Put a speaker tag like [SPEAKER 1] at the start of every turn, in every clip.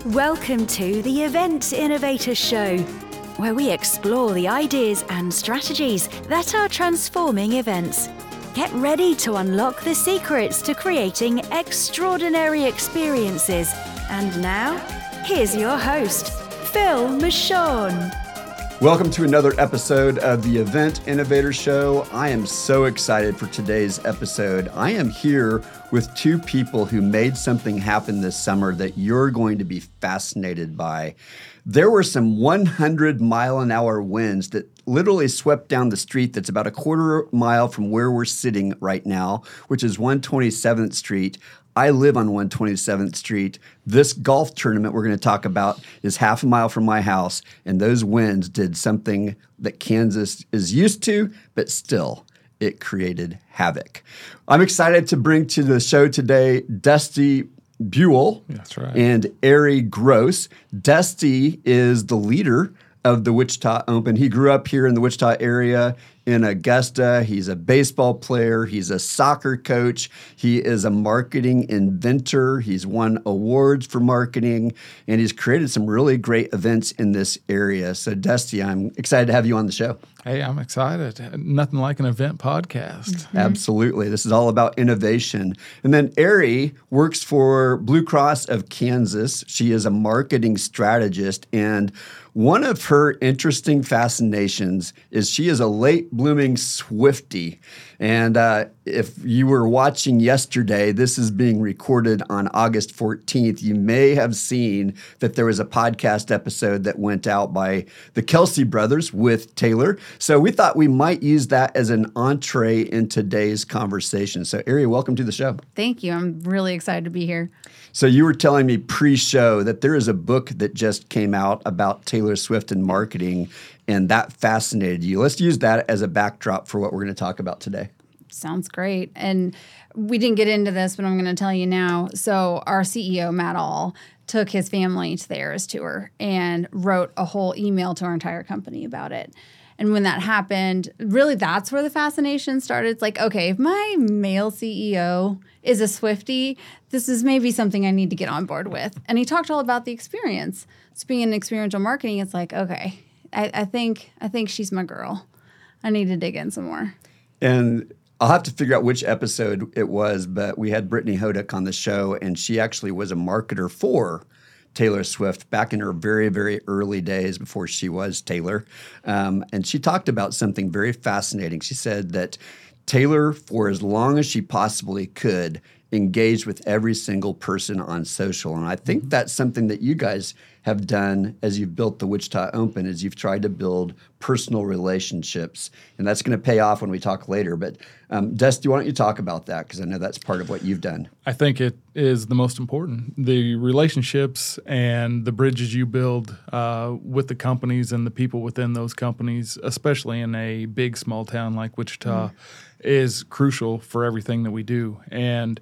[SPEAKER 1] Welcome to the Event Innovator Show, where we explore the ideas and strategies that are transforming events. Get ready to unlock the secrets to creating extraordinary experiences. And now, here's your host, Phil Michon.
[SPEAKER 2] Welcome to another episode of the Event Innovator Show. I am so excited for today's episode. I am here with two people who made something happen this summer that you're going to be fascinated by. There were some 100-mile-an-hour winds that literally swept down the street that's about a quarter mile from where we're sitting right now, which is 127th Street. I live on 127th Street. This golf tournament we're going to talk about is half a mile from my house, and those winds did something that Kansas is used to, but still, it created havoc. I'm excited to bring to the show today Dusty Buell.
[SPEAKER 3] That's right.
[SPEAKER 2] And Ari Gross. Dusty is the leader of the Wichita Open. He grew up here in the Wichita area in Augusta. He's a baseball player. He's a soccer coach. He is a marketing inventor. He's won awards for marketing, and he's created some really great events in this area. So, Dusty, I'm excited to have you on the show.
[SPEAKER 3] Hey, I'm excited. Nothing like an event podcast.
[SPEAKER 2] Mm-hmm. Absolutely. This is all about innovation. And then Ari works for Blue Cross of Kansas. She is a marketing strategist, and one of her interesting fascinations is she is a late-blooming Swiftie. And if you were watching yesterday, this is being recorded on August 14th. You may have seen that there was a podcast episode that went out by the Kelsey brothers with Taylor. So we thought we might use that as an entree in today's conversation. So Ari, welcome to the show.
[SPEAKER 4] Thank you. I'm really excited to be here.
[SPEAKER 2] So you were telling me pre-show that there is a book that just came out about Taylor Swift and marketing, and that fascinated you. Let's use that as a backdrop for what we're going to talk about today.
[SPEAKER 4] Sounds great. And we didn't get into this, but I'm going to tell you now. So our CEO, Matt All, took his family to the Eras Tour and wrote a whole email to our entire company about it. And when that happened, really that's where the fascination started. It's like, okay, if my male CEO is a Swiftie, this is maybe something I need to get on board with. And he talked all about the experience. So being in experiential marketing, it's like, okay, I think she's my girl. I need to dig in some more.
[SPEAKER 2] And I'll have to figure out which episode it was, but we had Brittany Hodak on the show, and she actually was a marketer for Taylor Swift back in her very, very early days before she was Taylor. And she talked about something very fascinating. She said that Taylor, for as long as she possibly could, engaged with every single person on social. And I think that's something that you guys have done as you've built the Wichita Open, is you've tried to build personal relationships. And that's going to pay off when we talk later. But Dusty, why don't you talk about that? Because I know that's part of what you've done.
[SPEAKER 3] I think it is the most important. The relationships and the bridges you build with the companies and the people within those companies, especially in a big, small town like Wichita, is crucial for everything that we do. And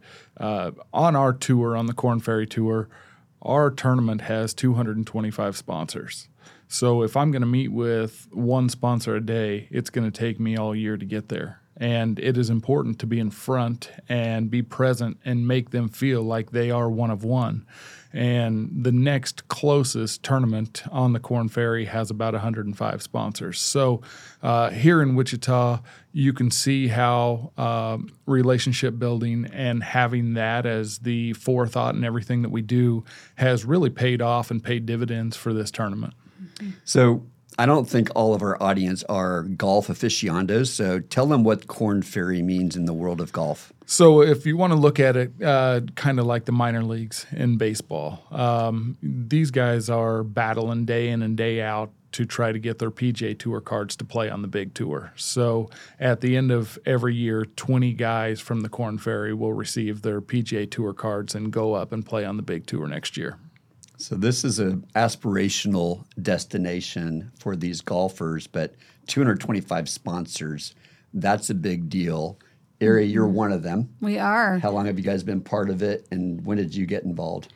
[SPEAKER 3] on our tour, on the Korn Ferry Tour, our tournament has 225 sponsors. So if I'm going to meet with one sponsor a day, it's going to take me all year to get there. And it is important to be in front and be present and make them feel like they are one of one. And the next closest tournament on the Korn Ferry has about 105 sponsors. So here in Wichita, you can see how relationship building and having that as the forethought in everything that we do has really paid off and paid dividends for this tournament.
[SPEAKER 2] So I don't think all of our audience are golf aficionados, so tell them what Korn Ferry means in the world of golf.
[SPEAKER 3] So if you want to look at it kind of like the minor leagues in baseball, these guys are battling day in and day out to try to get their PGA Tour cards to play on the big tour. So at the end of every year, 20 guys from the Korn Ferry will receive their PGA Tour cards and go up and play on the big tour next year.
[SPEAKER 2] So this is an aspirational destination for these golfers, but 225 sponsors, that's a big deal. Ari, you're one of them.
[SPEAKER 4] We are.
[SPEAKER 2] How long have you guys been part of it, and when did you get involved?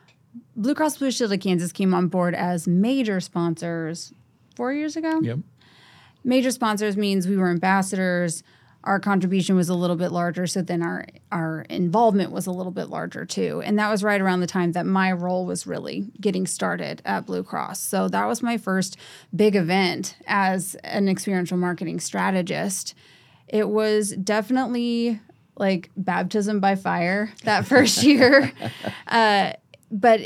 [SPEAKER 4] Blue Cross Blue Shield of Kansas came on board as major sponsors 4 years ago.
[SPEAKER 3] Yep.
[SPEAKER 4] Major sponsors means we were ambassadors. our contribution was a little bit larger, so then our involvement was a little bit larger too. And that was right around the time that my role was really getting started at Blue Cross. So that was my first big event as an experiential marketing strategist. It was definitely like baptism by fire that first year. But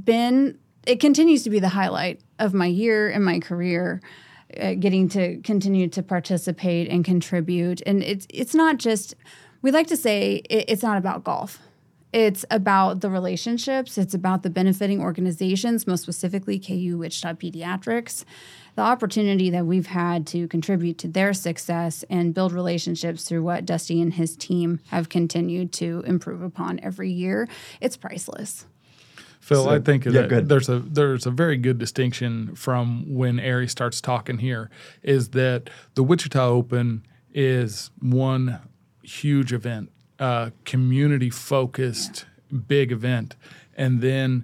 [SPEAKER 4] it continues to be the highlight of my year and my career, getting to continue to participate and contribute. And it's not just, we like to say it's not about golf. It's about the relationships. It's about the benefiting organizations, most specifically KU Wichita Pediatrics, the opportunity that we've had to contribute to their success and build relationships through what Dusty and his team have continued to improve upon every year. It's priceless.
[SPEAKER 3] Phil, I think
[SPEAKER 2] good.
[SPEAKER 3] there's a very good distinction from when Ari starts talking here, is that the Wichita Open is one huge event, community-focused big event. And then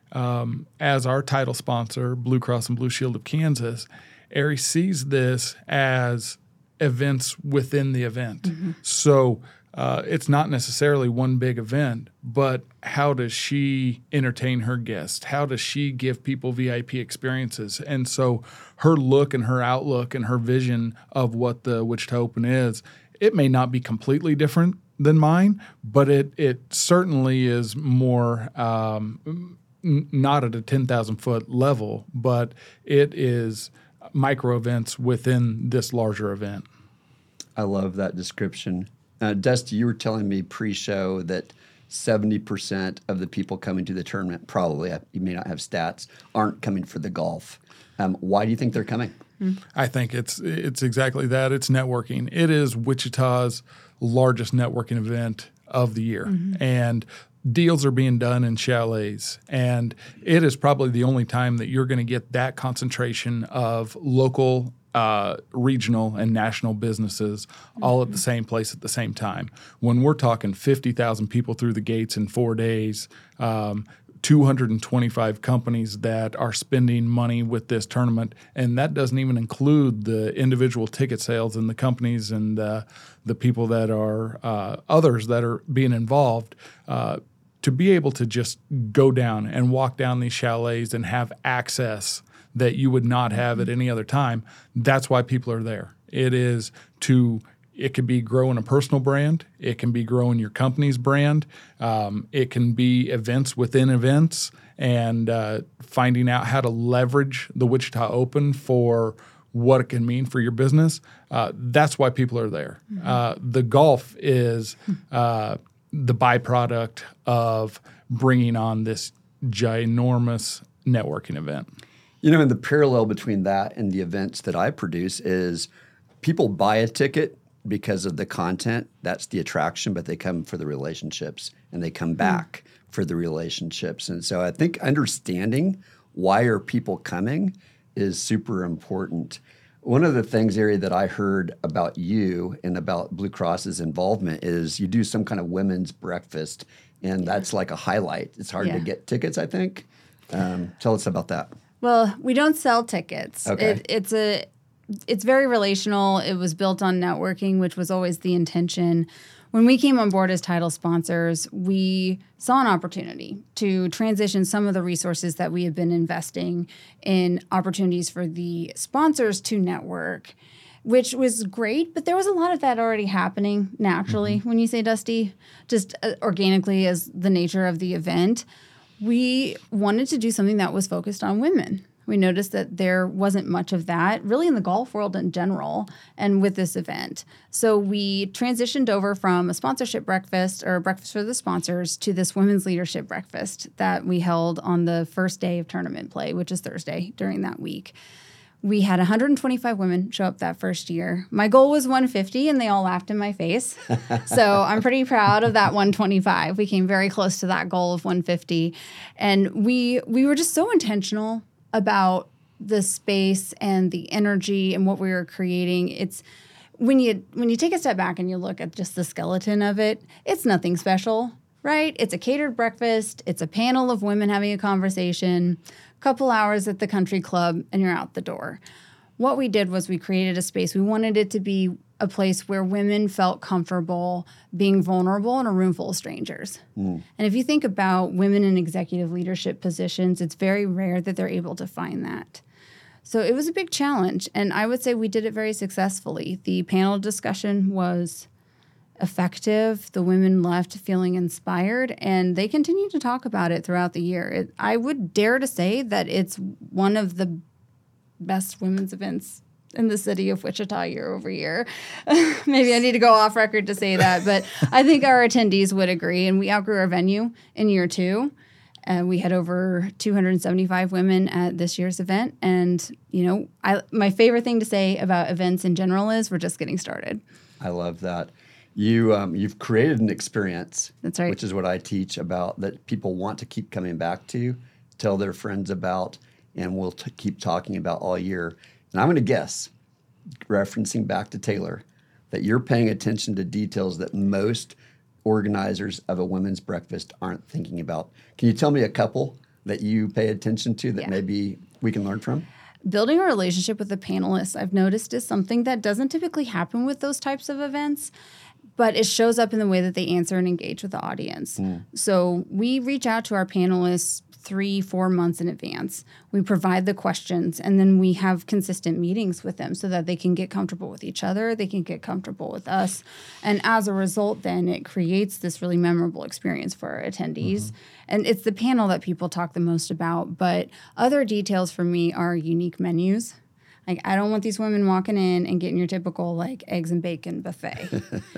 [SPEAKER 3] as our title sponsor, Blue Cross and Blue Shield of Kansas, Ari sees this as events within the event. Mm-hmm. So it's not necessarily one big event, but how does she entertain her guests? How does she give people VIP experiences? And so her look and her outlook and her vision of what the Wichita Open is, it may not be completely different than mine, but it certainly is more not at a 10,000-foot level, but it is micro events within this larger event.
[SPEAKER 2] I love that description. Dusty, you were telling me pre-show that 70% of the people coming to the tournament, probably, you may not have stats, aren't coming for the golf. Why do you think they're coming?
[SPEAKER 3] I think it's exactly that. It's networking. It is Wichita's largest networking event of the year. Mm-hmm. And deals are being done in chalets. And it is probably the only time that you're going to get that concentration of local regional and national businesses all at the same place at the same time. When we're talking 50,000 people through the gates in 4 days, 225 companies that are spending money with this tournament, and that doesn't even include the individual ticket sales and the companies and the people that are others that are being involved, to be able to just go down and walk down these chalets and have access that you would not have at any other time. That's why people are there. It could be growing a personal brand. It can be growing your company's brand. It can be events within events and finding out how to leverage the Wichita Open for what it can mean for your business. That's why people are there. Mm-hmm. The golf is the byproduct of bringing on this ginormous networking event.
[SPEAKER 2] You know, and the parallel between that and the events that I produce is people buy a ticket because of the content. That's the attraction, but they come for the relationships and they come back for the relationships. And so I think understanding why are people coming is super important. One of the things, Ari, that I heard about you and about Blue Cross's involvement is you do some kind of women's breakfast, and that's like a highlight. It's hard to get tickets, I think. Tell us about that.
[SPEAKER 4] Well, we don't sell tickets.
[SPEAKER 2] Okay.
[SPEAKER 4] It's very relational. It was built on networking, which was always the intention. When we came on board as title sponsors, we saw an opportunity to transition some of the resources that we have been investing in opportunities for the sponsors to network, which was great, but there was a lot of that already happening naturally, when you say, Dusty, just organically as the nature of the event. We wanted to do something that was focused on women. We noticed that there wasn't much of that really in the golf world in general and with this event. So we transitioned over from a sponsorship breakfast or a breakfast for the sponsors to this women's leadership breakfast that we held on the first day of tournament play, which is Thursday during that week. We had 125 women show up that first year. My goal was 150, and they all laughed in my face. So I'm pretty proud of that 125. We came very close to that goal of 150. And we were just so intentional about the space and the energy and what we were creating. It's when you take a step back and you look at just the skeleton of it, it's nothing special, right? It's a catered breakfast. It's a panel of women having a conversation, couple hours at the country club, and you're out the door. what we did was we created a space. We wanted it to be a place where women felt comfortable being vulnerable in a room full of strangers. And if you think about women in executive leadership positions, it's very rare that they're able to find that. So it was a big challenge, and I would say we did it very successfully. The panel discussion was effective. The women left feeling inspired, and they continue to talk about it throughout the year. I would dare to say that it's one of the best women's events in the city of Wichita year over year. Maybe I need to go off record to say that, but I think our attendees would agree. And we outgrew our venue in year 2. We had over 275 women at this year's event. And, my favorite thing to say about events in general is we're just getting started.
[SPEAKER 2] I love that. You've created an experience.
[SPEAKER 4] That's right.
[SPEAKER 2] Which is what I teach about, that people want to keep coming back to, tell their friends about, and we'll keep talking about all year. And I'm going to guess, referencing back to Taylor, that you're paying attention to details that most organizers of a women's breakfast aren't thinking about. Can you tell me a couple that you pay attention to that maybe we can learn from?
[SPEAKER 4] Building a relationship with the panelists, I've noticed, is something that doesn't typically happen with those types of events, but it shows up in the way that they answer and engage with the audience. So we reach out to our panelists 3-4 months in advance. We provide the questions, and then we have consistent meetings with them so that they can get comfortable with each other, they can get comfortable with us. And as a result, then it creates this really memorable experience for our attendees. And it's the panel that people talk the most about. But other details for me are unique menus. Like, I don't want these women walking in and getting your typical, eggs and bacon buffet.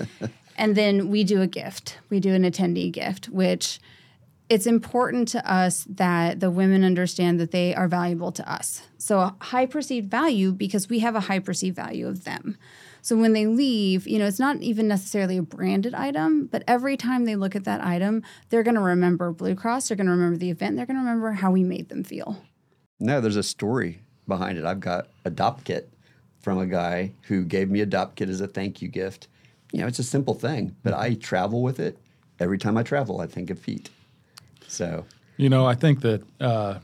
[SPEAKER 4] And then we do a gift. We do an attendee gift, which it's important to us that the women understand that they are valuable to us. So a high perceived value because we have a high perceived value of them. So when they leave, it's not even necessarily a branded item, but every time they look at that item, they're going to remember Blue Cross, they're going to remember the event, they're going to remember how we made them feel.
[SPEAKER 2] No, there's a story behind it. I've got a Adopt Kit from a guy who gave me a Adopt Kit as a thank you gift. It's a simple thing, but I travel with it. Every time I travel, I think of feet. So,
[SPEAKER 3] I think that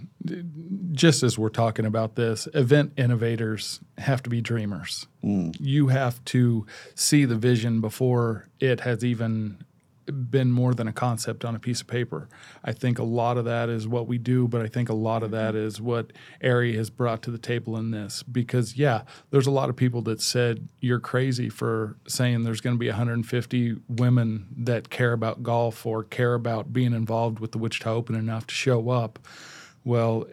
[SPEAKER 3] just as we're talking about this, event innovators have to be dreamers. You have to see the vision before it has even been more than a concept on a piece of paper. I think a lot of that is what we do, but I think a lot of that is what Aerie has brought to the table in this. Because, there's a lot of people that said you're crazy for saying there's going to be 150 women that care about golf or care about being involved with the Wichita Open enough to show up. Well,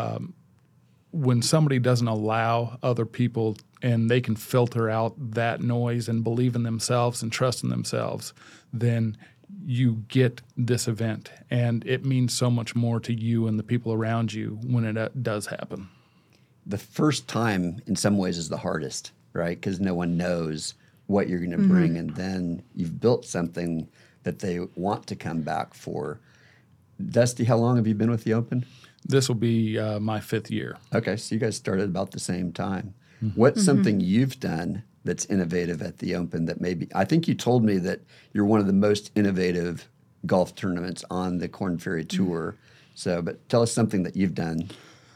[SPEAKER 3] when somebody doesn't allow other people and they can filter out that noise and believe in themselves and trust in themselves, then you get this event. And it means so much more to you and the people around you when it does happen.
[SPEAKER 2] The first time, in some ways, is the hardest, right? Because no one knows what you're going to bring. And then you've built something that they want to come back for. Dusty, how long have you been with the Open?
[SPEAKER 3] This will be my 5th year.
[SPEAKER 2] Okay, so you guys started about the same time. What's something you've done that's innovative at the Open that maybe, I think you told me that you're one of the most innovative golf tournaments on the Korn Ferry Tour. So, but tell us something that you've done.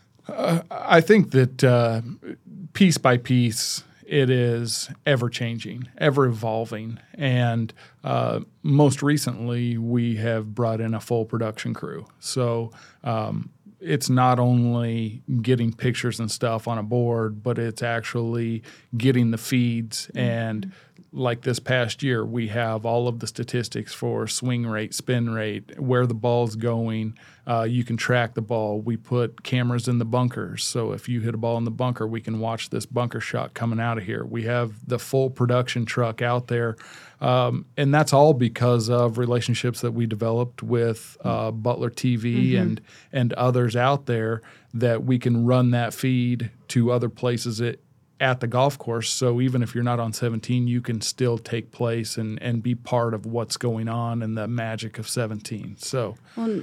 [SPEAKER 3] I think that piece by piece, it is ever-changing, ever-evolving. And most recently, we have brought in a full production crew. So it's not only getting pictures and stuff on a board, but it's actually getting the feeds. And like this past year, we have all of the statistics for swing rate, spin rate, where the ball's going. You can track the ball. We put cameras in the bunkers. So if you hit a ball in the bunker, we can watch this bunker shot coming out of here. We have the full production truck out there. And that's all because of relationships that we developed with Butler TV and others out there that we can run that feed to other places at the golf course. So even if you're not on 17, you can still take place and be part of what's going on and the magic of 17. So,
[SPEAKER 4] well,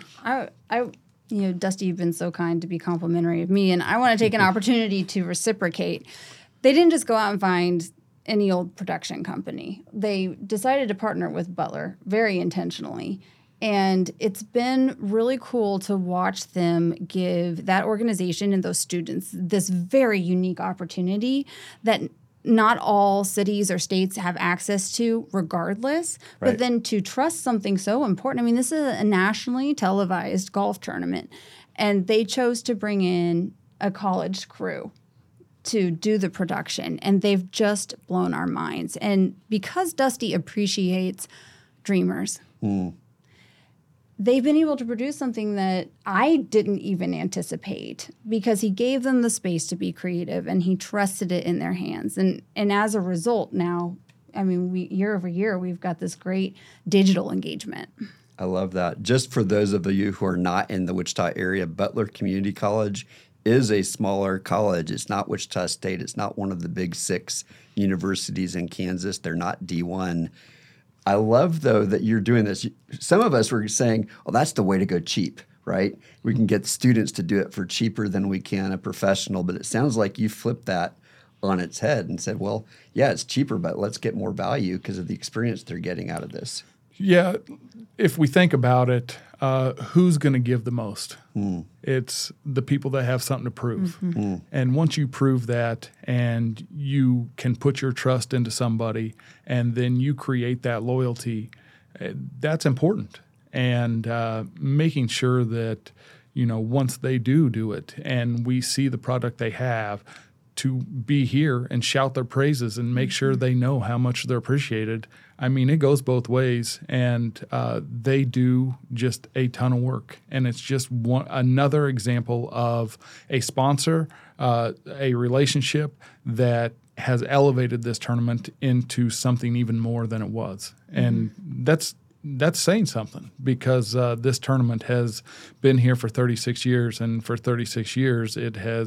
[SPEAKER 4] Dusty, you've been so kind to be complimentary of me, and I want to take an opportunity to reciprocate. They didn't just go out and find any old production company. They decided to partner with Butler very intentionally. And it's been really cool to watch them give that organization and those students this very unique opportunity that not all cities or states have access to regardless,
[SPEAKER 2] Right.
[SPEAKER 4] but then to trust something so important. I mean, this is a nationally televised golf tournament, and they chose to bring in a college crew to do the production, and they've just blown our minds. And because Dusty appreciates dreamers, they've been able to produce something that I didn't even anticipate because he gave them the space to be creative and he trusted it in their hands. And as a result, now, I mean, year over year, we've got this great digital engagement.
[SPEAKER 2] I love that. Just for those of you who are not in the Wichita area, Butler Community College is a smaller college. It's not Wichita State. It's not one of the big 6 universities in Kansas. They're not D1. I love, though, that you're doing this. Some of us were saying, oh, that's the way to go cheap, right? We can get students to do it for cheaper than we can a professional. But it sounds like you flipped that on its head and said, well, yeah, it's cheaper, but let's get more value because of the experience they're getting out of this.
[SPEAKER 3] Yeah, if we think about it, who's going to give the most? It's the people that have something to prove. And once you prove that and you can put your trust into somebody and then you create that loyalty, that's important. And making sure that, once they do it and we see the product they have, to be here and shout their praises and make sure they know how much they're appreciated. I mean, it goes both ways, and they do just a ton of work. And it's just another example of a sponsor, a relationship that has elevated this tournament into something even more than it was. And that's saying something because this tournament has been here for 36 years, and for 36 years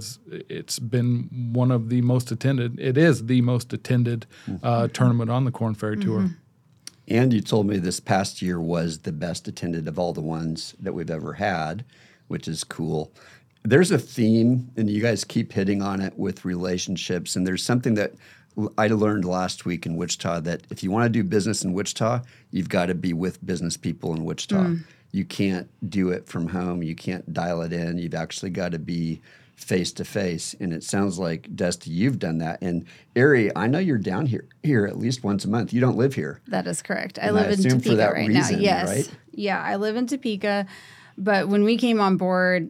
[SPEAKER 3] it's been one of the most attended. It is the most attended tournament on the Korn Ferry Tour.
[SPEAKER 2] And you told me this past year was the best attended of all the ones that we've ever had, which is cool. There's a theme, and you guys keep hitting on it with relationships, and there's something that I learned last week in Wichita that if you want to do business in Wichita, you've got to be with business people in Wichita. You can't do it from home. You can't dial it in. You've actually got to be face-to-face. And it sounds like, Dusty, you've done that. And Ari, I know you're down here at least once a month. You don't live here.
[SPEAKER 4] That is correct. I live in Topeka right now. Yes.
[SPEAKER 2] Right?
[SPEAKER 4] Yeah, I live in Topeka. But when we came on board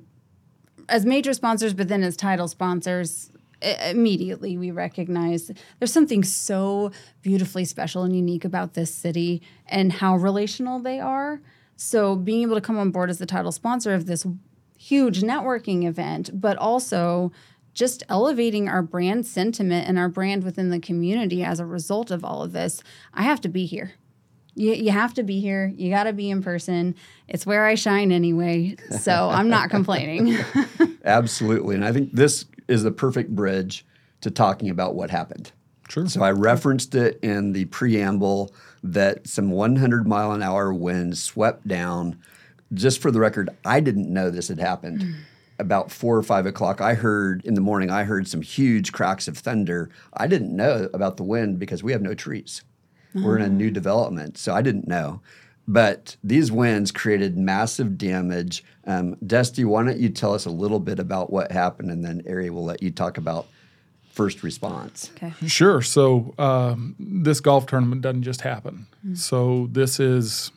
[SPEAKER 4] as major sponsors, but then as title sponsors, immediately we recognized there's something so beautifully special and unique about this city and how relational they are. So being able to come on board as the title sponsor of this huge networking event, but also just elevating our brand sentiment and our brand within the community as a result of all of this, I have to be here. You have to be here. You got to be in person. It's where I shine anyway, so I'm not complaining.
[SPEAKER 2] Absolutely. And I think this is the perfect bridge to talking about what happened.
[SPEAKER 3] Sure.
[SPEAKER 2] So I referenced it in the preamble that some 100-mile-an-hour winds swept down. Just for the record, I didn't know this had happened. About 4 or 5 o'clock, in the morning, I heard some huge cracks of thunder. I didn't know about the wind because we have no trees. We're in a new development, so I didn't know. But these winds created massive damage. Dusty, why don't you tell us a little bit about what happened, and then Ari will let you talk about first response.
[SPEAKER 4] Okay.
[SPEAKER 3] Sure. So this golf tournament doesn't just happen. So this is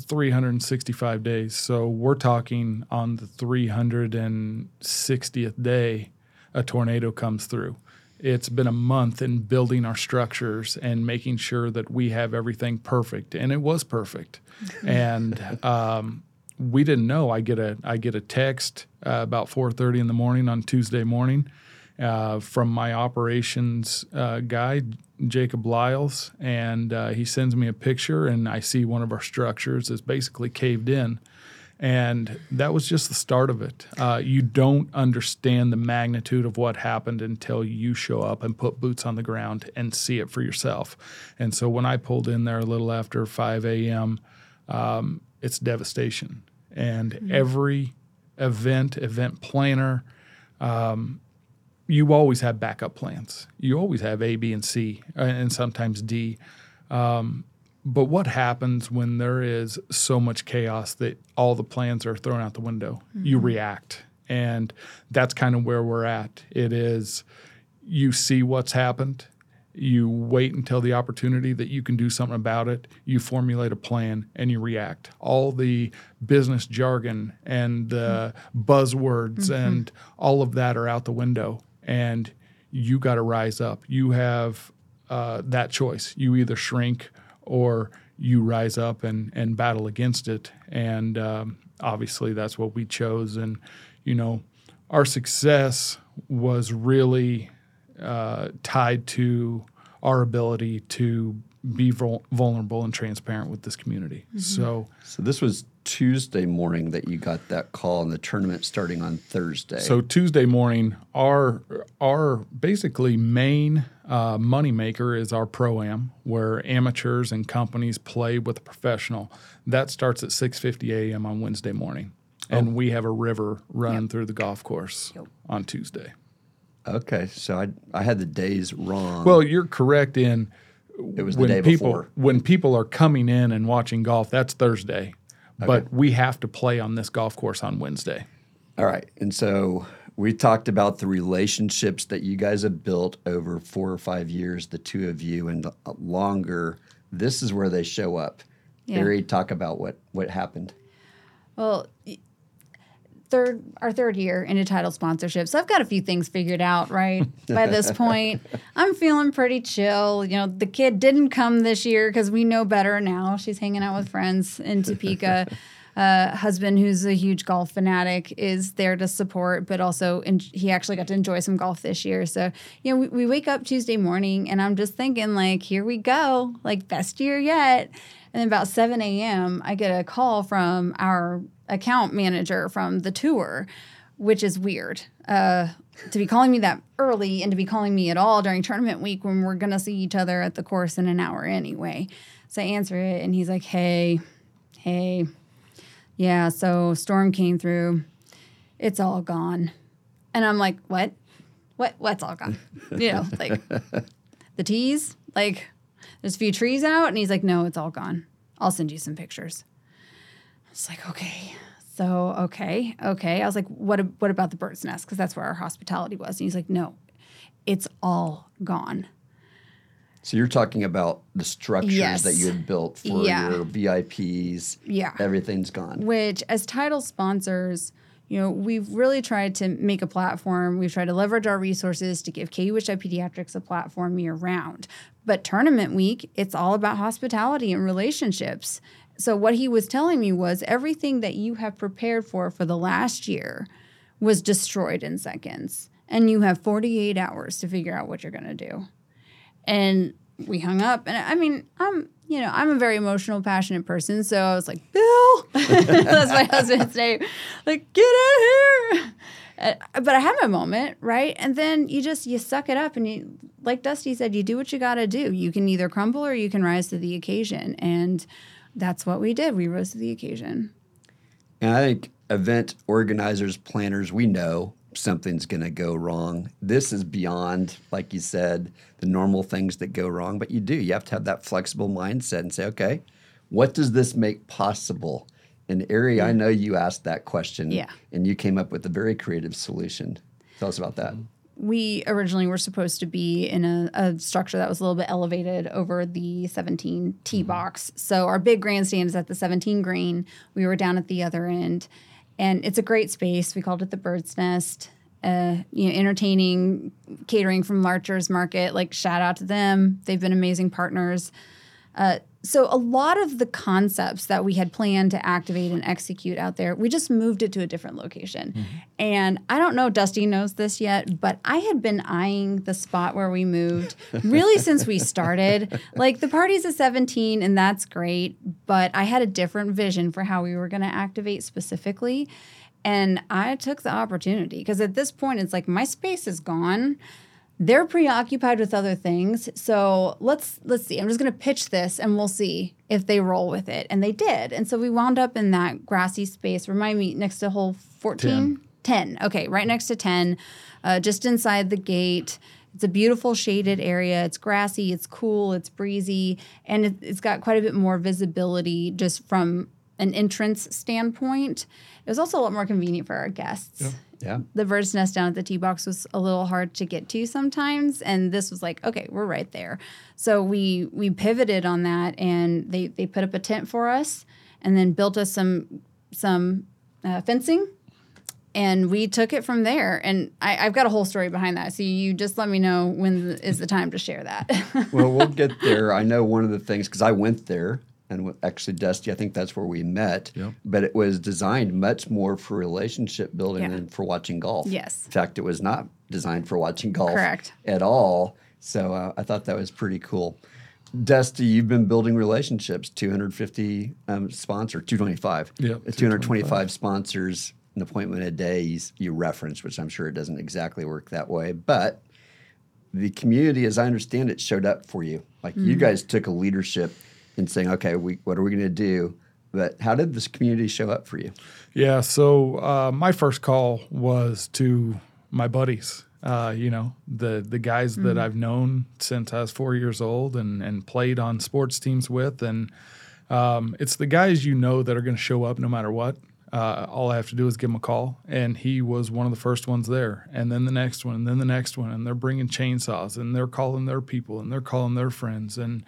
[SPEAKER 3] 365 days. So we're talking on the 360th day, a tornado comes through. It's been a month in building our structures and making sure that we have everything perfect, and it was perfect. And we didn't know. I get a text about 4:30 in the morning on Tuesday morning from my operations guy, Jacob Lyles, and he sends me a picture, and I see one of our structures is basically caved in. And that was just the start of it. You don't understand the magnitude of what happened until you show up and put boots on the ground and see it for yourself. And so when I pulled in there a little after 5 a.m., it's devastation. And every event planner, you always have backup plans. You always have A, B, and C, and sometimes D. But what happens when there is so much chaos that all the plans are thrown out the window? Mm-hmm. You react. And that's kind of where we're at. It is, you see what's happened. You wait until the opportunity that you can do something about it. You formulate a plan and you react. All the business jargon and the buzzwords and all of that are out the window. And you got to rise up. You have that choice. You either shrink or you rise up and battle against it. And obviously that's what we chose. And, our success was really tied to our ability to be vulnerable and transparent with this community. Mm-hmm. So
[SPEAKER 2] this was Tuesday morning that you got that call, and the tournament starting on Thursday.
[SPEAKER 3] So Tuesday morning, our basically main moneymaker is our Pro-Am, where amateurs and companies play with a professional. That starts at 6:50 a.m. on Wednesday morning. And we have a river run through the golf course on Tuesday.
[SPEAKER 2] Okay, so I had the days wrong.
[SPEAKER 3] Well, you're correct in
[SPEAKER 2] it was the day before.
[SPEAKER 3] When people are coming in and watching golf, that's Thursday. Okay. But we have to play on this golf course on Wednesday.
[SPEAKER 2] All right, and so we talked about the relationships that you guys have built over 4 or 5 years, the two of you, and longer. This is where they show up. Yeah. Barry, talk about what happened.
[SPEAKER 4] Well, our third year into title sponsorship. So I've got a few things figured out, right? By this point, I'm feeling pretty chill. The kid didn't come this year because we know better now. She's hanging out with friends in Topeka. Husband, who's a huge golf fanatic, is there to support, but also he actually got to enjoy some golf this year. So, we wake up Tuesday morning and I'm just thinking here we go, best year yet. And then about 7 a.m., I get a call from our account manager from the tour, which is weird to be calling me that early and to be calling me at all during tournament week when we're going to see each other at the course in an hour anyway. So I answer it and he's like, hey, yeah, so storm came through. It's all gone. And I'm like, what? What's all gone? The tees? There's a few trees out? And he's like, no, it's all gone. I'll send you some pictures. It's like, okay. So, okay. I was like, what about the bird's nest? Because that's where our hospitality was. And he's like, no, it's all gone.
[SPEAKER 2] So you're talking about the structures that you had built for your VIPs. Yeah. Everything's gone.
[SPEAKER 4] Which, as title sponsors, we've really tried to make a platform. We've tried to leverage our resources to give KUHI Pediatrics a platform year-round. But tournament week, it's all about hospitality and relationships. So what he was telling me was everything that you have prepared for the last year was destroyed in seconds. And you have 48 hours to figure out what you're going to do. And we hung up. And I'm a very emotional, passionate person. So I was like, Bill, that's my husband's name. Get out here. But I had my moment, right? And then you suck it up. And you, like Dusty said, you do what you got to do. You can either crumble or you can rise to the occasion. And that's what we did. We rose to the occasion.
[SPEAKER 2] And I think event organizers, planners, we know something's going to go wrong. This is beyond, like you said, the normal things that go wrong. But you have to have that flexible mindset and say, okay, what does this make possible? And Ari, I know you asked that question, and you came up with a very creative solution. Tell us about that.
[SPEAKER 4] We originally were supposed to be in a structure that was a little bit elevated over the 17 tee box. So our big grandstand is at the 17 green. We were down at the other end. And it's a great space. We called it the Bird's Nest. Entertaining, catering from Larcher's Market. Shout out to them. They've been amazing partners. So a lot of the concepts that we had planned to activate and execute out there, we just moved it to a different location. Mm-hmm. And I don't know if Dusty knows this yet, but I had been eyeing the spot where we moved really since we started. The party's at 17, and that's great, but I had a different vision for how we were going to activate specifically. And I took the opportunity because at this point, it's my space is gone. They're preoccupied with other things. So let's see. I'm just going to pitch this and we'll see if they roll with it. And they did. And so we wound up in that grassy space. Remind me, next to hole 14? 10. Okay, right next to 10, just inside the gate. It's a beautiful shaded area. It's grassy, it's cool, it's breezy, and it's got quite a bit more visibility just from an entrance standpoint. It was also a lot more convenient for our guests.
[SPEAKER 2] Yeah.
[SPEAKER 4] The bird's nest down at the tee box was a little hard to get to sometimes, and this was like, okay, we're right there. So we pivoted on that, and they put up a tent for us, and then built us some fencing, and we took it from there. And I've got a whole story behind that, so you just let me know when is the time to share that.
[SPEAKER 2] Well, we'll get there. I know one of the things, because I went there, and actually, Dusty, I think that's where we met.
[SPEAKER 5] Yep.
[SPEAKER 2] But it was designed much more for relationship building than for watching golf.
[SPEAKER 4] Yes.
[SPEAKER 2] In fact, it was not designed for watching golf
[SPEAKER 4] Correct.
[SPEAKER 2] at all. So I thought that was pretty cool. Dusty, you've been building relationships, 250 sponsors, 225.
[SPEAKER 3] Yeah,
[SPEAKER 2] 225 sponsors, an appointment a day you referenced, which I'm sure it doesn't exactly work that way. But the community, as I understand it, showed up for you. Like you guys took a leadership in saying, okay, what are we going to do? But how did this community show up for you?
[SPEAKER 3] Yeah, so my first call was to my buddies, the guys that I've known since I was 4 years old and played on sports teams with. And it's the guys that are going to show up no matter what. All I have to do is give them a call. And he was one of the first ones there. And then the next one, and then the next one. And they're bringing chainsaws, and they're calling their people, and they're calling their friends. And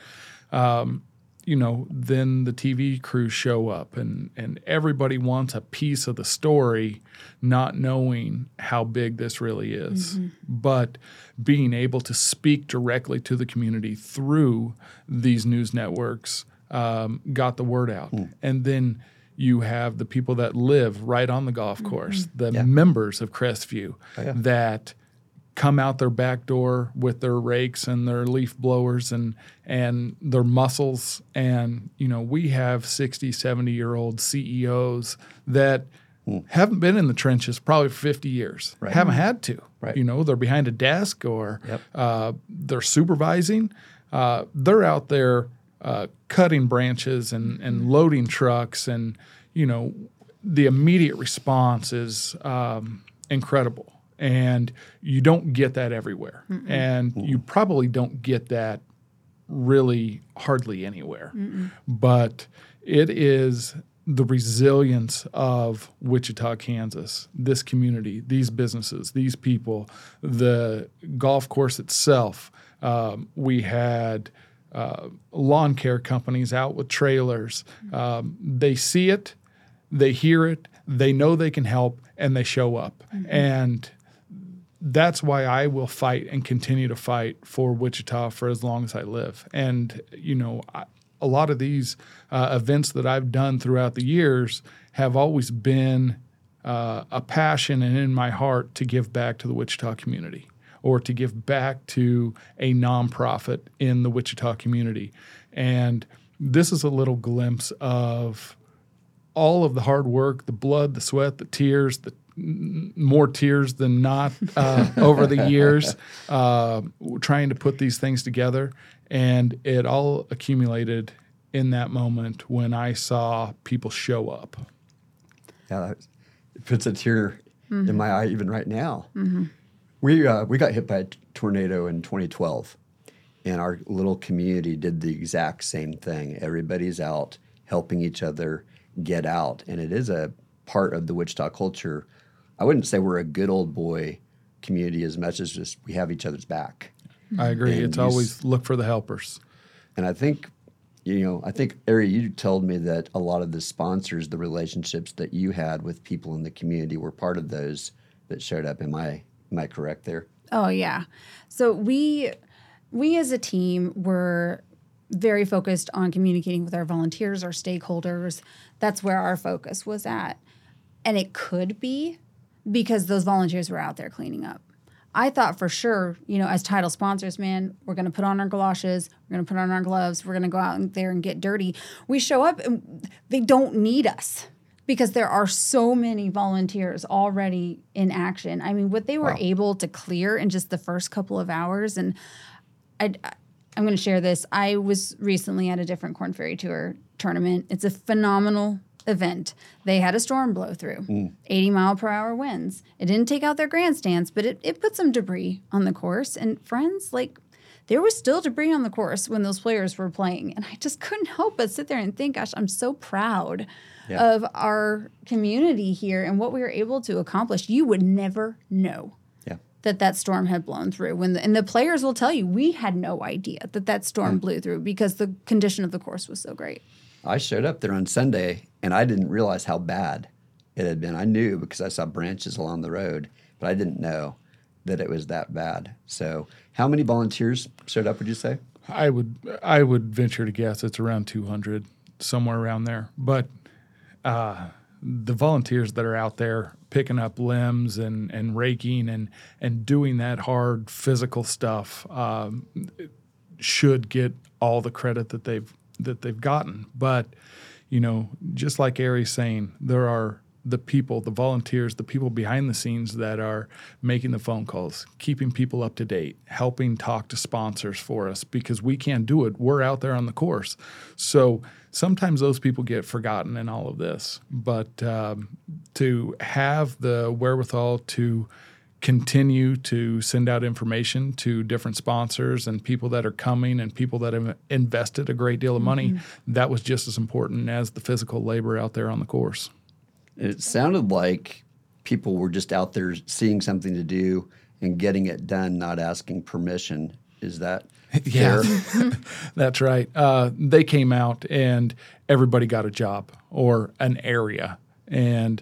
[SPEAKER 3] then the TV crews show up, and everybody wants a piece of the story, not knowing how big this really is. Mm-hmm. But being able to speak directly to the community through these news networks got the word out. Mm. And then you have the people that live right on the golf course, the members of Crestview that come out their back door with their rakes and their leaf blowers and their muscles. And, we have 60, 70-year-old CEOs that haven't been in the trenches probably for 50 years, haven't had to. Right. They're behind a desk or they're supervising. They're out there cutting branches and loading trucks. And, the immediate response is incredible. And you don't get that everywhere. Mm-mm. And you probably don't get that really hardly anywhere. Mm-mm. But it is the resilience of Wichita, Kansas, this community, these businesses, these people, the golf course itself. We had lawn care companies out with trailers. They see it, they hear it, they know they can help, and they show up. Mm-hmm. And that's why I will fight and continue to fight for Wichita for as long as I live. And, a lot of these events that I've done throughout the years have always been a passion and in my heart to give back to the Wichita community or to give back to a nonprofit in the Wichita community. And this is a little glimpse of all of the hard work, the blood, the sweat, the tears, more tears than not over the years, trying to put these things together. And it all accumulated in that moment when I saw people show up.
[SPEAKER 2] Yeah, it puts a tear in my eye even right now. Mm-hmm. We got hit by a tornado in 2012, and our little community did the exact same thing. Everybody's out helping each other get out, and it is a part of the Wichita culture. I wouldn't say we're a good old boy community as much as just we have each other's back.
[SPEAKER 3] I agree. It's always look for the helpers.
[SPEAKER 2] And I think, Ari, you told me that a lot of the sponsors, the relationships that you had with people in the community were part of those that showed up. Am I correct there?
[SPEAKER 4] Oh, yeah. So we as a team were very focused on communicating with our volunteers, our stakeholders. That's where our focus was at. And it could be because those volunteers were out there cleaning up. I thought for sure, as title sponsors, man, we're going to put on our galoshes, we're going to put on our gloves, we're going to go out there and get dirty. We show up and they don't need us because there are so many volunteers already in action. I mean, what they were able to clear in just the first couple of hours, and I'm going to share this. I was recently at a different Korn Ferry Tour tournament. It's a phenomenal event, they had a storm blow through, 80-mile-per-hour winds. It didn't take out their grandstands, but it put some debris on the course. And friends, like, there was still debris on the course when those players were playing. And I just couldn't help but sit there and think, gosh, I'm so proud of our community here and what we were able to accomplish. You would never know that storm had blown through. And the players will tell you, we had no idea that storm blew through because the condition of the course was so great.
[SPEAKER 2] I showed up there on Sunday, and I didn't realize how bad it had been. I knew because I saw branches along the road, but I didn't know that it was that bad. So how many volunteers showed up, would you say?
[SPEAKER 3] I would venture to guess it's around 200, somewhere around there. But the volunteers that are out there picking up limbs and raking and doing that hard physical stuff should get all the credit that they've gotten. But, you know, just like Ari's saying, there are the people, the volunteers, the people behind the scenes that are making the phone calls, keeping people up to date, helping talk to sponsors for us because we can't do it. We're out there on the course. So sometimes those people get forgotten in all of this. But to have the wherewithal to continue to send out information to different sponsors and people that are coming and people that have invested a great deal of money, that was just as important as the physical labor out there on the course.
[SPEAKER 2] It sounded like people were just out there seeing something to do and getting it done, not asking permission. Is that fair?
[SPEAKER 3] That's right. They came out and everybody got a job or an area. And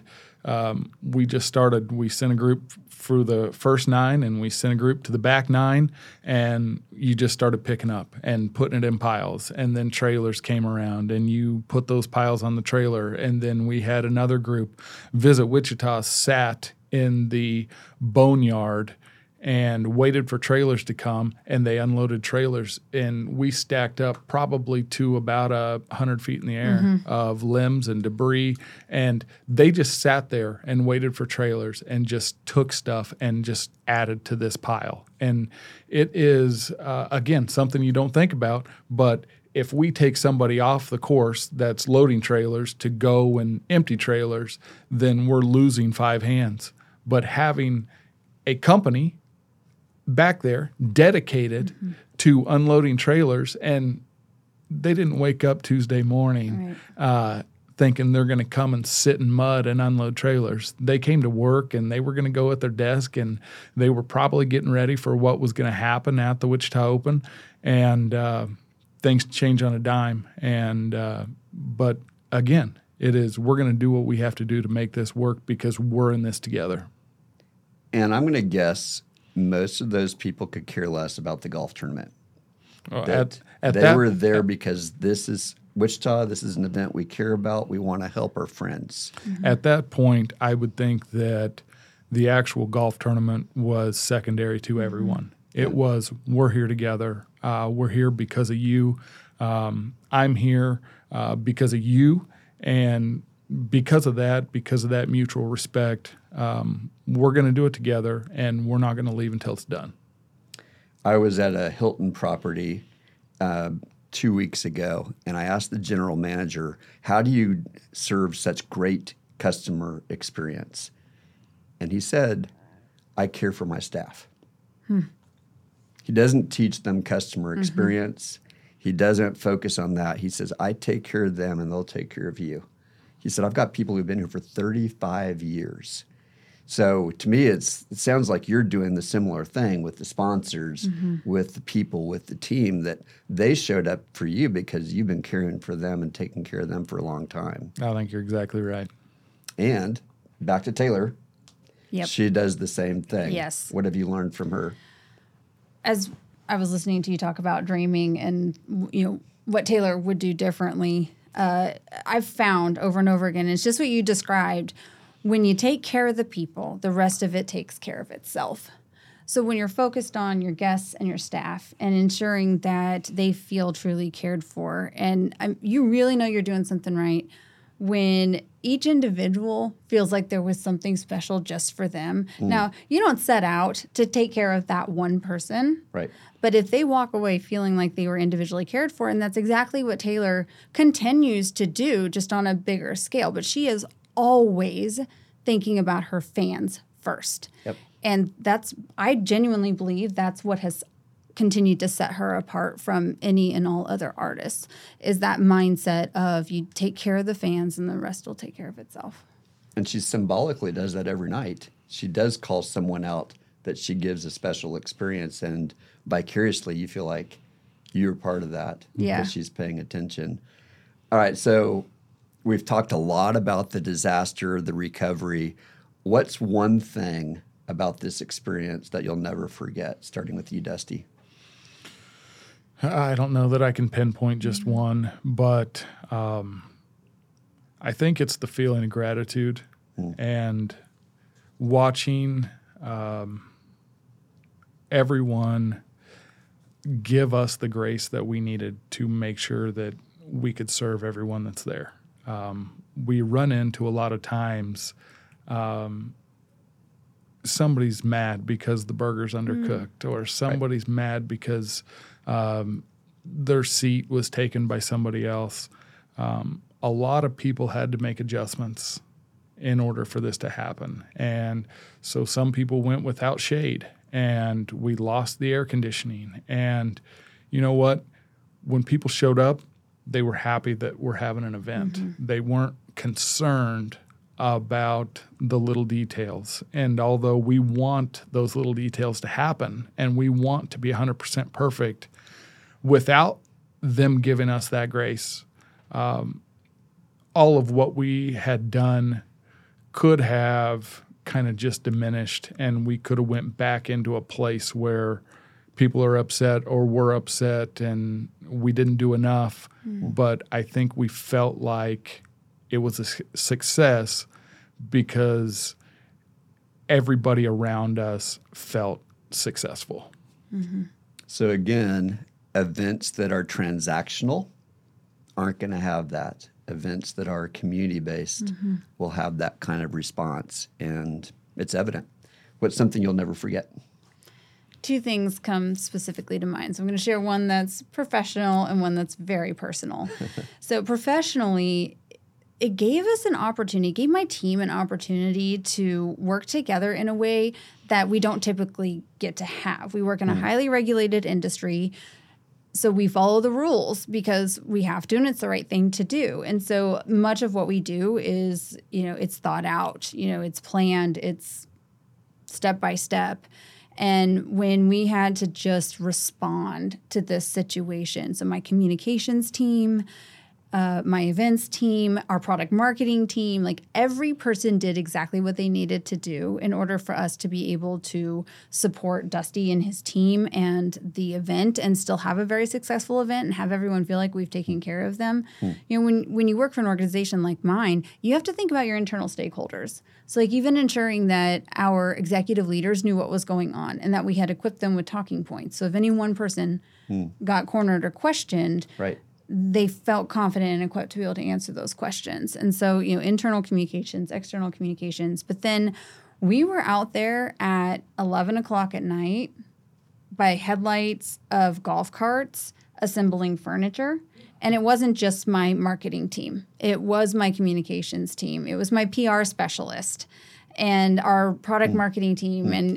[SPEAKER 3] we just started. We sent a group through the first 9 and we sent a group to the back 9, and you just started picking up and putting it in piles. And then trailers came around and you put those piles on the trailer. And then we had another group visit Wichita, sat in the boneyard and waited for trailers to come, and they unloaded trailers. And we stacked up probably to about 100 feet in the air of limbs and debris. And they just sat there and waited for trailers and just took stuff and just added to this pile. And it is, again, something you don't think about, but if we take somebody off the course that's loading trailers to go and empty trailers, then we're losing 5 hands. But having a company back there dedicated to unloading trailers, and they didn't wake up Tuesday morning thinking they're going to come and sit in mud and unload trailers. They came to work and they were going to go at their desk, and they were probably getting ready for what was going to happen at the Wichita Open, and things change on a dime. And but again, we're going to do what we have to do to make this work because we're in this together.
[SPEAKER 2] And I'm going to guess most of those people could care less about the golf tournament. They were there because this is Wichita. This is an event we care about. We want to help our friends.
[SPEAKER 3] At that point, I would think that the actual golf tournament was secondary to everyone. It was, we're here together. We're here because of you. I'm here because of you. And because of that mutual respect, we're going to do it together, and we're not going to leave until it's done.
[SPEAKER 2] I was at a Hilton property 2 weeks ago, and I asked the general manager, how do you serve such great customer experience? And he said, I care for my staff. He doesn't teach them customer experience. He doesn't focus on that. He says, I take care of them, and they'll take care of you. He said, I've got people who've been here for 35 years. So to me, it sounds like you're doing the similar thing with the sponsors, with the people, with the team, that they showed up for you because you've been caring for them and taking care of them for a long time.
[SPEAKER 3] I think you're exactly right.
[SPEAKER 2] And back to Taylor.
[SPEAKER 4] Yep.
[SPEAKER 2] She does the same thing.
[SPEAKER 4] Yes.
[SPEAKER 2] What have you learned from her?
[SPEAKER 4] As I was listening to you talk about dreaming and, you know, what Taylor would do differently, I've found over and over again, it's just what you described. When you take care of the people, the rest of it takes care of itself. So when you're focused on your guests and your staff and ensuring that they feel truly cared for, and you really know you're doing something right when each individual feels like there was something special just for them. Now, you don't set out to take care of that one person.
[SPEAKER 2] Right.
[SPEAKER 4] But if they walk away feeling like they were individually cared for, and that's exactly what Taylor continues to do, just on a bigger scale. But she is always thinking about her fans first.
[SPEAKER 2] Yep.
[SPEAKER 4] And I genuinely believe that's what has continued to set her apart from any and all other artists, is that mindset of you take care of the fans and the rest will take care of itself.
[SPEAKER 2] And she symbolically does that every night. She does call someone out that she gives a special experience, and vicariously you feel like you're part of that.
[SPEAKER 4] Yeah.
[SPEAKER 2] Because she's paying attention. All right, so we've talked a lot about the disaster, the recovery. What's one thing about this experience that you'll never forget, starting with you, Dusty?
[SPEAKER 3] I don't know that I can pinpoint just one, but I think it's the feeling of gratitude and watching everyone give us the grace that we needed to make sure that we could serve everyone that's there. We run into a lot of times somebody's mad because the burger's undercooked, or somebody's mad because their seat was taken by somebody else. A lot of people had to make adjustments in order for this to happen. And so some people went without shade, and we lost the air conditioning. And you know what? When people showed up, they were happy that we're having an event. They weren't concerned about the little details. And although we want those little details to happen and we want to be 100% perfect, without them giving us that grace, all of what we had done could have kind of just diminished, and we could have went back into a place where people are upset or we're upset and we didn't do enough. But I think we felt like it was a success because everybody around us felt successful.
[SPEAKER 2] So again, events that are transactional aren't going to have that. Events that are community-based will have that kind of response, and it's evident. What's something you'll never forget?
[SPEAKER 4] Two things come specifically to mind. So I'm going to share one that's professional and one that's very personal. So professionally, it gave us an opportunity, gave my team an opportunity to work together in a way that we don't typically get to have. We work in a highly regulated industry, so we follow the rules because we have to, and it's the right thing to do. And so much of what we do is, it's thought out, it's planned, it's step by step. And when we had to just respond to this situation, so my communications team, my events team, our product marketing team, like every person did exactly what they needed to do in order for us to be able to support Dusty and his team and the event and still have a very successful event and have everyone feel like we've taken care of them. When you work for an organization like mine, you have to think about your internal stakeholders. So like even ensuring that our executive leaders knew what was going on and that we had equipped them with talking points. So if any one person got cornered or questioned, they felt confident and equipped to be able to answer those questions. And so, internal communications, external communications. But then we were out there at 11 o'clock at night by headlights of golf carts assembling furniture. And it wasn't just my marketing team. It was my communications team. It was my PR specialist and our product marketing team. And,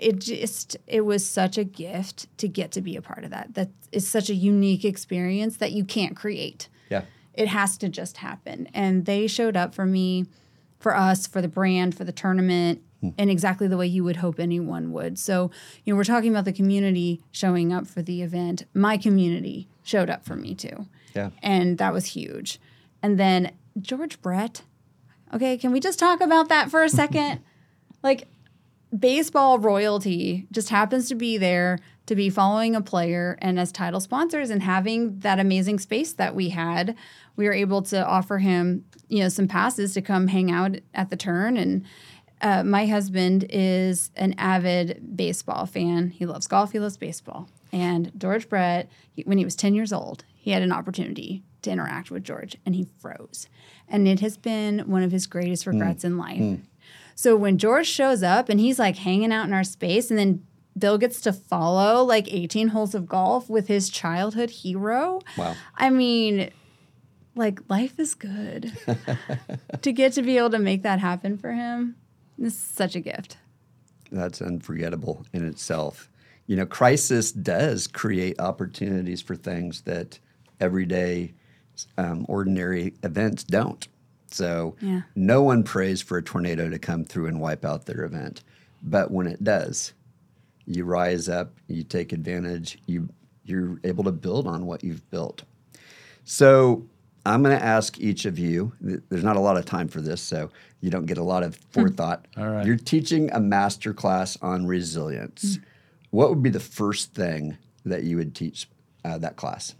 [SPEAKER 4] it was such a gift to get to be a part of that. That is such a unique experience that you can't create.
[SPEAKER 2] Yeah.
[SPEAKER 4] It has to just happen. And they showed up for me, for us, for the brand, for the tournament, in exactly the way you would hope anyone would. So, we're talking about the community showing up for the event. My community showed up for me too.
[SPEAKER 2] Yeah.
[SPEAKER 4] And that was huge. And then George Brett. Okay, can we just talk about that for a second? Like, baseball royalty just happens to be there to be following a player, and as title sponsors and having that amazing space that we had, we were able to offer him, some passes to come hang out at the turn. And my husband is an avid baseball fan. He loves golf, he loves baseball. And George Brett, when he was 10 years old, he had an opportunity to interact with George, and he froze. And it has been one of his greatest regrets in life. So when George shows up and he's like hanging out in our space, and then Bill gets to follow like 18 holes of golf with his childhood hero.
[SPEAKER 2] Wow.
[SPEAKER 4] I mean, like, life is good. To get to be able to make that happen for him, this is such a gift.
[SPEAKER 2] That's unforgettable in itself. You know, crisis does create opportunities for things that everyday, ordinary events don't. So no one prays for a tornado to come through and wipe out their event. But when it does, you rise up, you take advantage, you're able to build on what you've built. So I'm going to ask each of you, there's not a lot of time for this, so you don't get a lot of forethought.
[SPEAKER 3] All right.
[SPEAKER 2] You're teaching a master class on resilience. What would be the first thing that you would teach that class?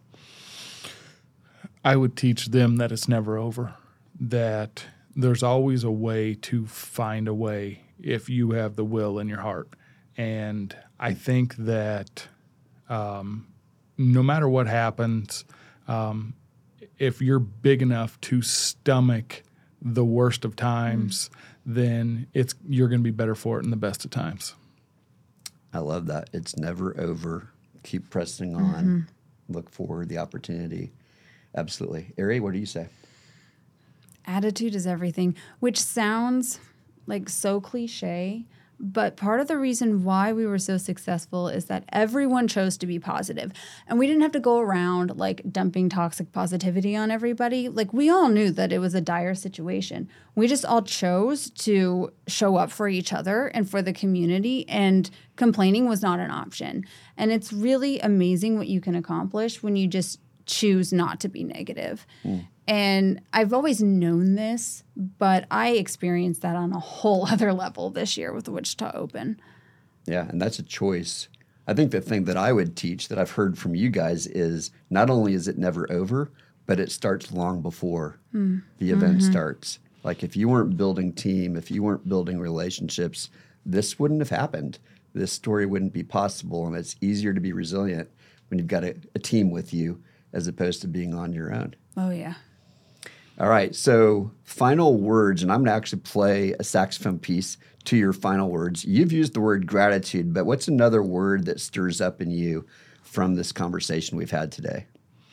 [SPEAKER 3] I would teach them that it's never over, that there's always a way to find a way if you have the will in your heart. And I think that no matter what happens, if you're big enough to stomach the worst of times, then you're going to be better for it in the best of times.
[SPEAKER 2] I love that. It's never over. Keep pressing on. Look for the opportunity. Absolutely. Ari, what do you say?
[SPEAKER 4] Attitude is everything, which sounds like so cliche, but part of the reason why we were so successful is that everyone chose to be positive. And we didn't have to go around like dumping toxic positivity on everybody. Like, we all knew that it was a dire situation. We just all chose to show up for each other and for the community, and complaining was not an option. And it's really amazing what you can accomplish when you just choose not to be negative. And I've always known this, but I experienced that on a whole other level this year with the Wichita Open.
[SPEAKER 2] Yeah, and that's a choice. I think the thing that I would teach that I've heard from you guys is not only is it never over, but it starts long before the event starts. Like, if you weren't building team, if you weren't building relationships, this wouldn't have happened. This story wouldn't be possible, and it's easier to be resilient when you've got a team with you as opposed to being on your own.
[SPEAKER 4] Oh, yeah.
[SPEAKER 2] All right, so final words, and I'm going to actually play a saxophone piece to your final words. You've used the word gratitude, but what's another word that stirs up in you from this conversation we've had today?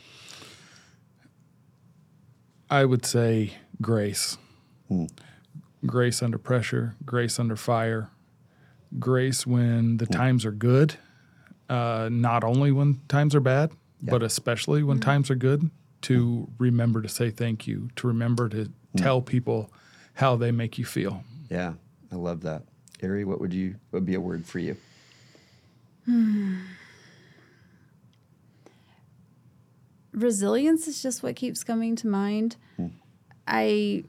[SPEAKER 3] I would say grace. Grace under pressure, grace under fire, grace when the times are good, not only when times are bad, but especially when times are good. To remember to say thank you, to remember to tell people how they make you feel.
[SPEAKER 2] Yeah, I love that. Ari, what would be a word for you?
[SPEAKER 4] Resilience is just what keeps coming to mind. I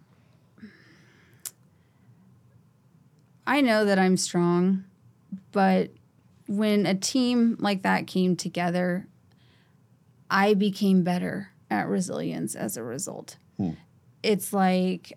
[SPEAKER 4] know that I'm strong, but when a team like that came together, I became better at resilience as a result. It's like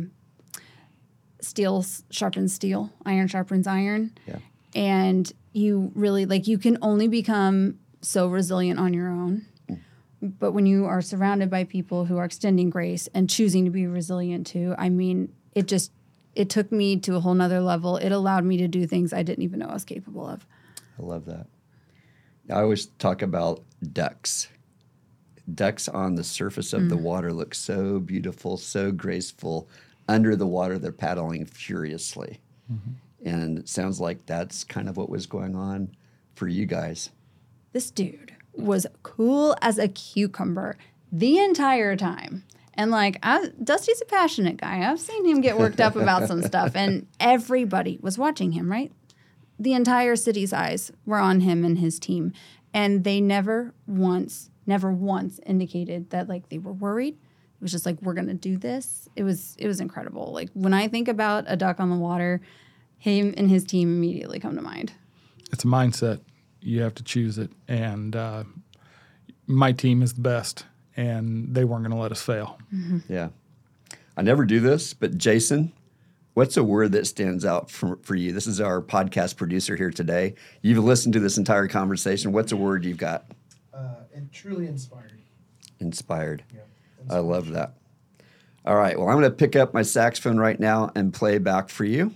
[SPEAKER 4] steel sharpens steel, iron sharpens iron.
[SPEAKER 2] Yeah.
[SPEAKER 4] And you really, like, you can only become so resilient on your own. But when you are surrounded by people who are extending grace and choosing to be resilient too, I mean, it took me to a whole nother level. It allowed me to do things I didn't even know I was capable of.
[SPEAKER 2] I love that. I always talk about ducks. Ducks on the surface of the water look so beautiful, so graceful. Under the water, they're paddling furiously. And it sounds like that's kind of what was going on for you guys.
[SPEAKER 4] This dude was cool as a cucumber the entire time. And like, Dusty's a passionate guy. I've seen him get worked up about some stuff, and everybody was watching him, right? The entire city's eyes were on him and his team. And they never once indicated that like they were worried. It was just like, we're going to do this. It was incredible. Like, when I think about a duck on the water, him and his team immediately come to mind.
[SPEAKER 3] It's a mindset. You have to choose it. And my team is the best, and they weren't going to let us fail.
[SPEAKER 2] Yeah. I never do this, but Jason, what's a word that stands out for you? This is our podcast producer here today. You've listened to this entire conversation. What's a word you've got?
[SPEAKER 5] And truly inspired.
[SPEAKER 2] Inspired. I love that. All right. Well, I'm going to pick up my saxophone right now and play back for you.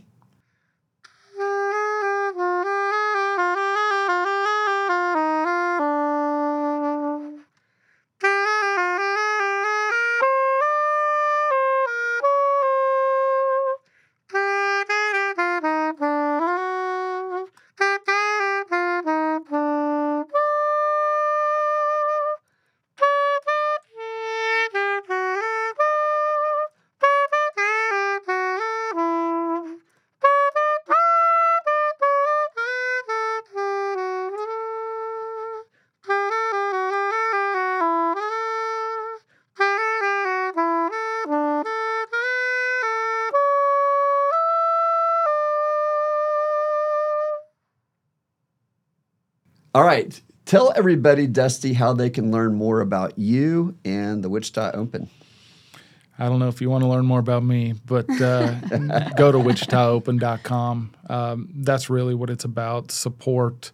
[SPEAKER 2] All right. Tell everybody, Dusty, how they can learn more about you and the Wichita Open.
[SPEAKER 3] I don't know if you want to learn more about me, but go to wichitaopen.com. That's really what it's about. Support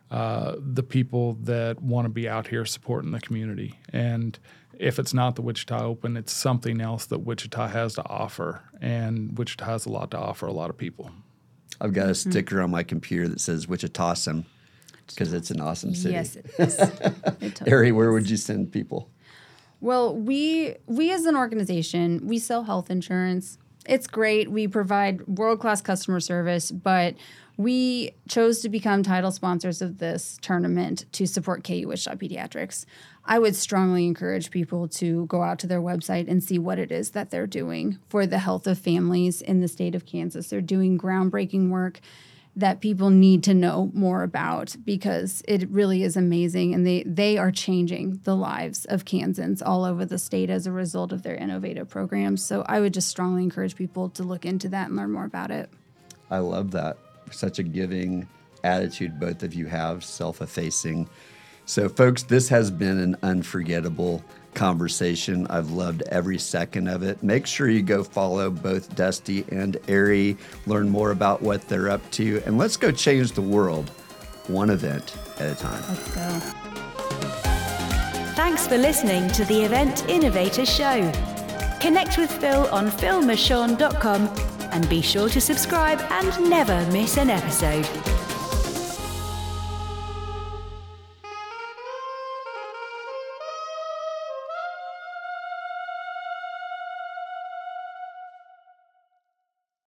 [SPEAKER 3] the people that want to be out here supporting the community. And if it's not the Wichita Open, it's something else that Wichita has to offer. And Wichita has a lot to offer a lot of people.
[SPEAKER 2] I've got a sticker on my computer that says Wichitawesome because it's an awesome city.
[SPEAKER 4] Yes, it is. It totally
[SPEAKER 2] Ari, where would you send people?
[SPEAKER 4] Well, we as an organization, we sell health insurance. It's great. We provide world-class customer service, but we chose to become title sponsors of this tournament to support KU Wichita Pediatrics. I would strongly encourage people to go out to their website and see what it is that they're doing for the health of families in the state of Kansas. They're doing groundbreaking work that people need to know more about because it really is amazing. And they are changing the lives of Kansans all over the state as a result of their innovative programs. So I would just strongly encourage people to look into that and learn more about it.
[SPEAKER 2] I love that. Such a giving attitude both of you have, self-effacing. So, folks, this has been an unforgettable conversation. I've loved every second of it. Make sure you go follow both Dusty and Ari, learn more about what they're up to, and let's go change the world one event at a time.
[SPEAKER 4] Let's go.
[SPEAKER 1] Thanks for listening to the Event Innovator Show. Connect with Phil on philmershon.com and be sure to subscribe and never miss an episode.